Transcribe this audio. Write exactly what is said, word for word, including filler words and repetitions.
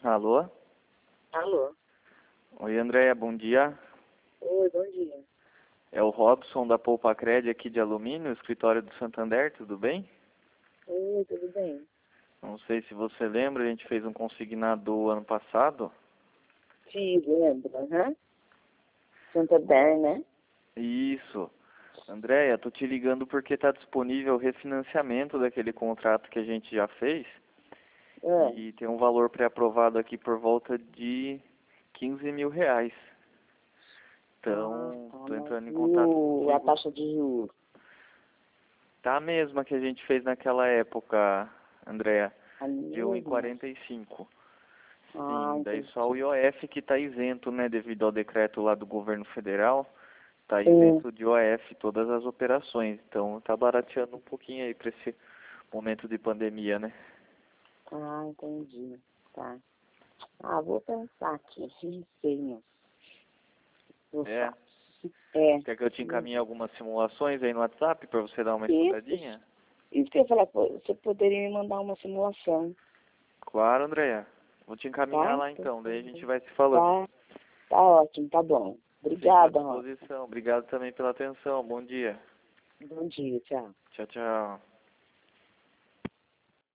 Alô? Alô? Oi, Andréia, bom dia. Oi, bom dia. É o Robson da Poupa Cred aqui de Alumínio, escritório do Santander, tudo bem? Oi, tudo bem? Não sei se você lembra, a gente fez um consignado ano passado. Sim, lembro, aham. Santander, né? Isso. Andréia, tô te ligando porque está disponível o refinanciamento daquele contrato que a gente já fez. É. E tem um valor pré-aprovado aqui por volta de quinze mil reais. Ah, Então, tá, tô mas entrando em e contato o, a contigo. taxa de juros? Tá a mesma que a gente fez naquela época, Andréia, A de um e mesma? quarenta e cinco. Ah, Sim, daí só o entendi. I O F que está isento, né, devido ao decreto lá do governo federal, está Sim. isento de I O F todas as operações. Então tá barateando um pouquinho aí para esse momento de pandemia, né? Ah, entendi. Tá. Ah, vou pensar aqui. Não sei, não. Vou É. falar. É. Quer que eu te encaminhe algumas simulações aí no WhatsApp para você dar uma Isso, estudadinha? isso que eu ia falar, pô, você poderia me mandar uma simulação, Claro, Andréia. Vou te encaminhar tá? lá então, daí a gente vai se falando. Tá, tá ótimo, tá bom. Fico à Obrigada, Rosa. disposição. Obrigado também pela atenção. Bom dia. Bom dia, tchau. Tchau, tchau.